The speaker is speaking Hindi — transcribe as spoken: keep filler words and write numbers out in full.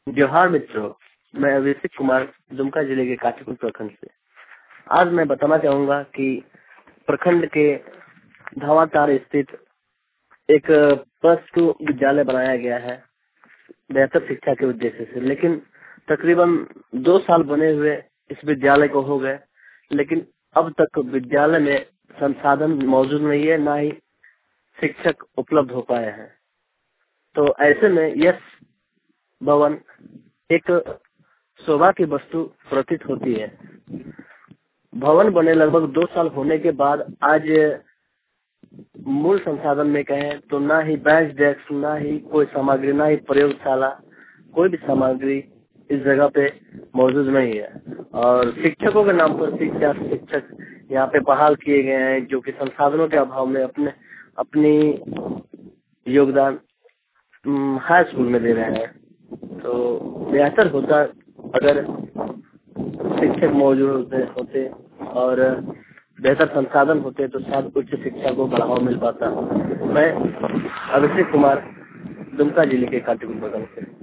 जोहार मित्रों, मैं अभिषेक कुमार दुमका जिले के काशीपुर प्रखंड से। आज मैं बताना चाहूंगा कि प्रखंड के धावातार स्थित एक प्लस टू विद्यालय बनाया गया है बेहतर शिक्षा के उद्देश्य से, लेकिन तकरीबन दो साल बने हुए इस विद्यालय को हो गए, लेकिन अब तक विद्यालय में संसाधन मौजूद नहीं है, ना ही शिक्षक उपलब्ध हो पाए हैं। तो ऐसे में यह भवन एक शोभा की वस्तु प्रतीत होती है। भवन बने लगभग दो साल होने के बाद आज मूल संसाधन में कहें तो ना ही बेंच डेस्क, ना ही कोई सामग्री, ना ही प्रयोगशाला, कोई भी सामग्री इस जगह पे मौजूद नहीं है। और शिक्षकों के नाम पर शिक्षा शिक्षक यहाँ पे बहाल किए गए हैं, जो कि संसाधनों के अभाव में अपने अपनी योगदान हाई स्कूल में दे रहे हैं। तो बेहतर होता अगर शिक्षक मौजूद होते और बेहतर संसाधन होते तो शायद उच्च शिक्षा को बढ़ावा मिल पाता। मैं अभिषेक कुमार दुमका जिले के काशीपुर प्रखंड से।